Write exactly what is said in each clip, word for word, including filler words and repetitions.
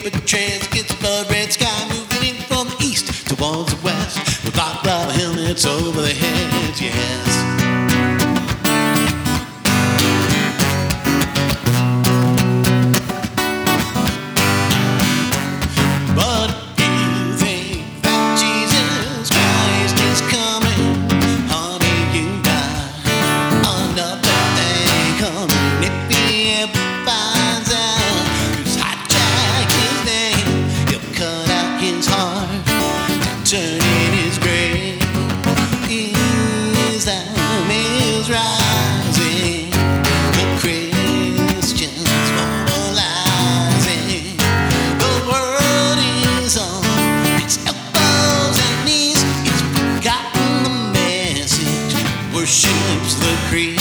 paper trails against the blood red sky, moving in from the east towards the west, with black rubber helmets over their heads, yes. Turning his grave, his time is rising. The Christians mobilizing. The world is on its elbows and knees. It's forgotten the message, worships the creed.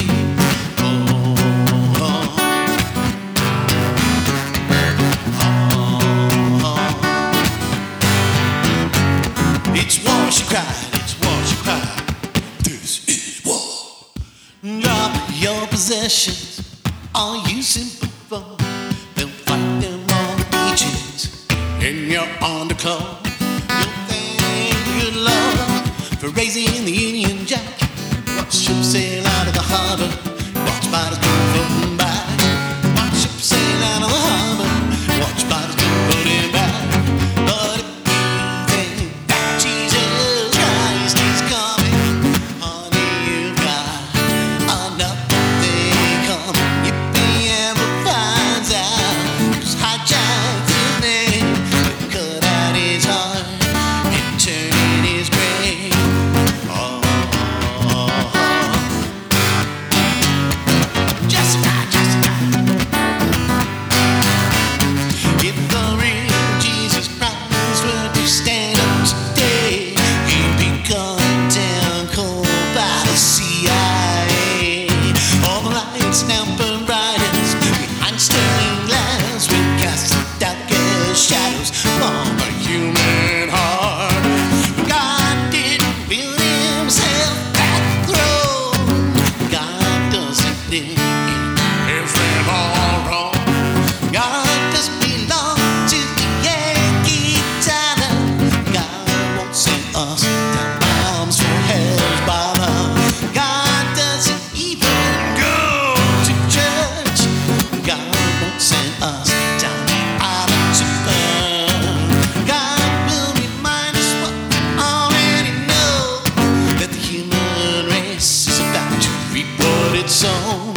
It's war, she cried, it's war, she cried. This is war. Drop your possessions, all you simple folk. They'll fight them on the beaches in your underclothes. You'll thank good Lord for raising the Union Jack. Watch ships sail out of the harbor, watch spiders come floating by. Watch ships sail out of the harbor, watch spiders come floating by. But now burn brightest behind stained glass, we cast the darkest shadows from a human heart. God didn't build himself that throne. God doesn't live in every all wrong. God doesn't belong to the Yankee Dollar. God won't send us down bombs for hell's bottom. God doesn't even send us down the island to burn. God will remind us what we already know, that the human race is about to reap what it's sown.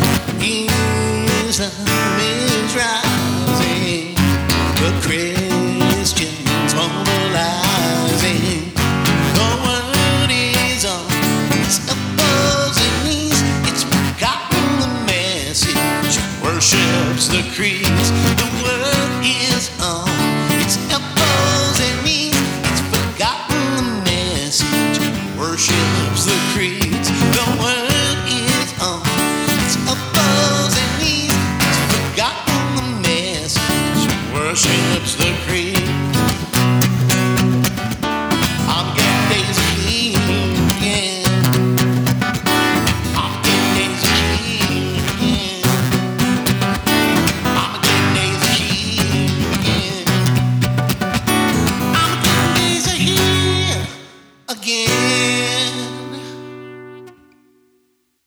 Islam is rising, the Christians mobilizing. The word is on its elbows and knees. It's forgotten the message, worships the creeds. The word is on its elbows and knees. It's forgotten the message, worships the creed.